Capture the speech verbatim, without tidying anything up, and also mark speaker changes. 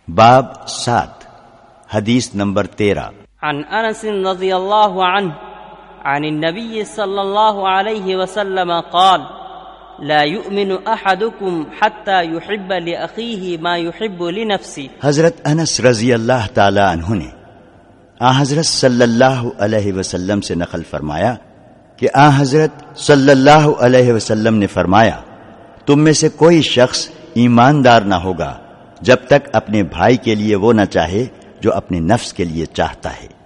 Speaker 1: बाब सात, हदीस नंबर तेरह।
Speaker 2: अन अनस रज़ियल्लाहु अन्हु अन नबी सल्लल्लाहु अलैहि वसल्लम क़ाल ला युमिनु अहदुकुम हत्ता युहिब्ब लिअखीहि मा युहिब्बु लिनफ्सिहि।
Speaker 1: हजरत अनस रजी अल्लाह ताला अन्हु ने आ हजरत सल्लल्लाहु अलैहि वसल्लम से नकल फरमाया कि आ हजरत सल्लल्लाहु अलैहि वसल्लम ने फरमाया, तुम में से कोई शख्स ईमानदार ना होगा जब तक अपने भाई के लिए वो न चाहे जो अपने नफ्स के लिए चाहता है।